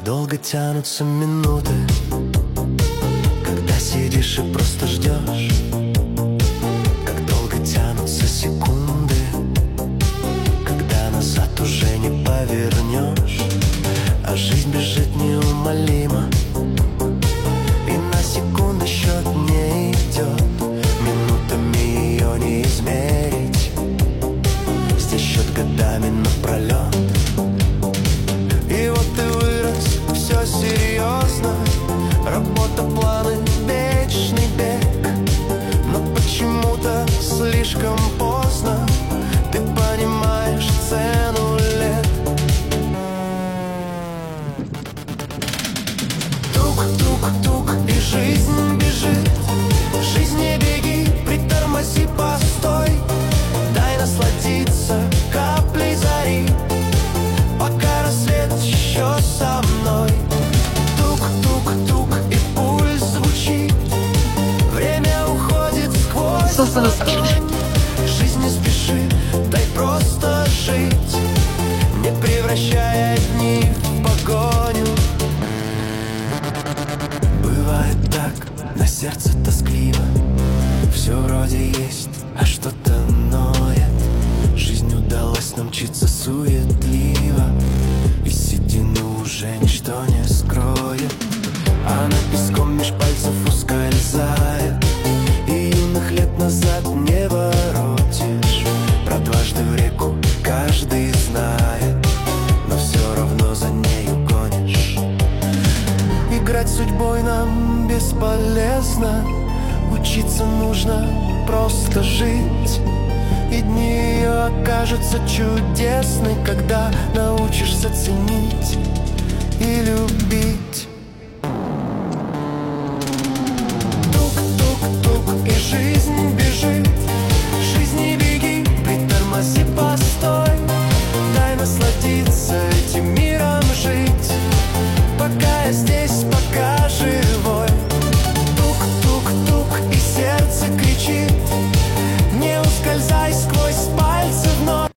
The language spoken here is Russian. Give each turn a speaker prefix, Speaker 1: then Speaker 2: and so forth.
Speaker 1: долго тянутся минуты, когда сидишь и просто ждешь. Как долго тянутся секунды, когда назад уже не повернешь. А жизнь бежит неумолимо, и на секунды счет не идет. Минутами ее не измерить, здесь счет годами напролет. И вот ты вырос, все серьезно, работа, планы, вечный бег. Но почему-то слишком поздно ты понимаешь цену лет. Тук-тук-тук, и жизнь бежит. Жизнь не беги, притормози, постой. Дай насладиться каплей зари, пока рассвет еще со мной. Тук-тук-тук, и пульс звучит. Время уходит сквозь ладонь. Жизнь не спешит, дай просто жить, не превращая дни в погоню. Бывает так, на сердце тоскливо. Все вроде есть, а что-то ноет. Жизнь удалось научиться суетливо, и седину уже ничто не скроет. Она песком меж пальцев ускользает, и юных лет назад не воротишь. Про дважды в реку каждый знает, но все равно за нею гонишь. Играть судьбой нам бесполезно, учиться нужно просто жить. И дни ее окажутся чудесны, когда научишься ценить и любить.